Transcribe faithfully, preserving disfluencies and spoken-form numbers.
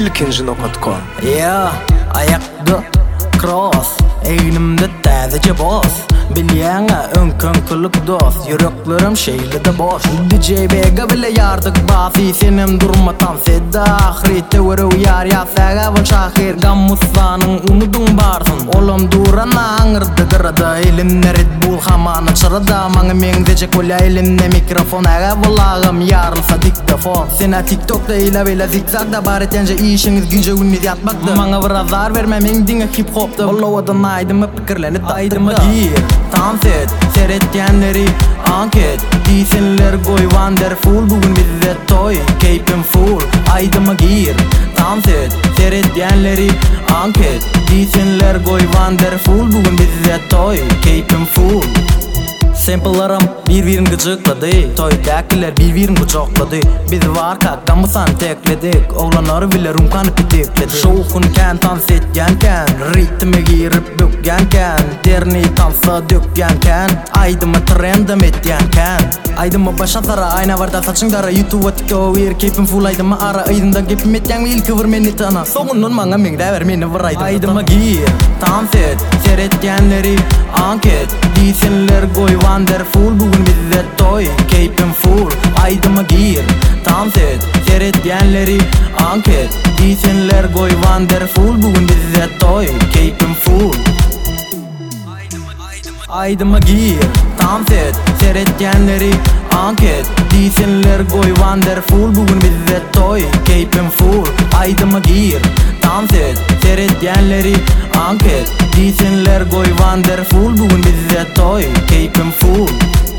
ilkinci nokta com. Ya ayakda cross eynimde tazece boss Bilyana önkön kılık dost Yüreklerim şeyli de boş D J Bega bile yardık basi Senem durmatan sedda ahri Tevere uyar ya saga bol şahir Gammuslanın unudun barsın Olam durana ağırdı gırada Elimne Red Bull hamana çırada Manı mengdecek ola elimne mikrofon Aga bulağım yarılsa diktafon Sena TikTok'da ila bela zigzagda Baret yence işiniz güce günniz yatmakta Manı bir azar vermem engdine hip hop'ta Bulavadan aydımı pikirlenip aydımı gir Tam set, seyretkenleri anket Disenler goy wonderful Bugün bize toy, keyfim full Aydıma gir Tam set, seyretkenleri anket Disenler goy wonderful Bugün bize toy, keyfim full Sample'larım bir-birini gıcıkladı Toydakiler bir-birini kucakladı Biz var kakkamısan tekledik Oğlanları bile rumkanı pitekledi Şoğunken dans etgenken Ritme girip bükgenken Derni tansa dökgenken Aydıma trendem etgenken Aydıma başa tara ayna varda saçın dara YouTube'a tikko ver keyfim full Aydıma ara aydında keyfim etgen il kıvır meni tana Soğunun manga mengde ver meni var aydıma Aydıma gir dans et seyretkenleri anket Disenler goy wonderful Bugün bize toy, keyfim full Aydıma gir, dans et seyretkenleri anket Disenler goy wonderful Bugün bize toy, keyfim full Aydıma gir, dans et seyretkenleri anket Disenler goy wonderful Bugün bize toy, keyfim full Aydıma gir, dans et seyretkenleri anket Disenler goy wonderful Bugün bize toy, keyfim full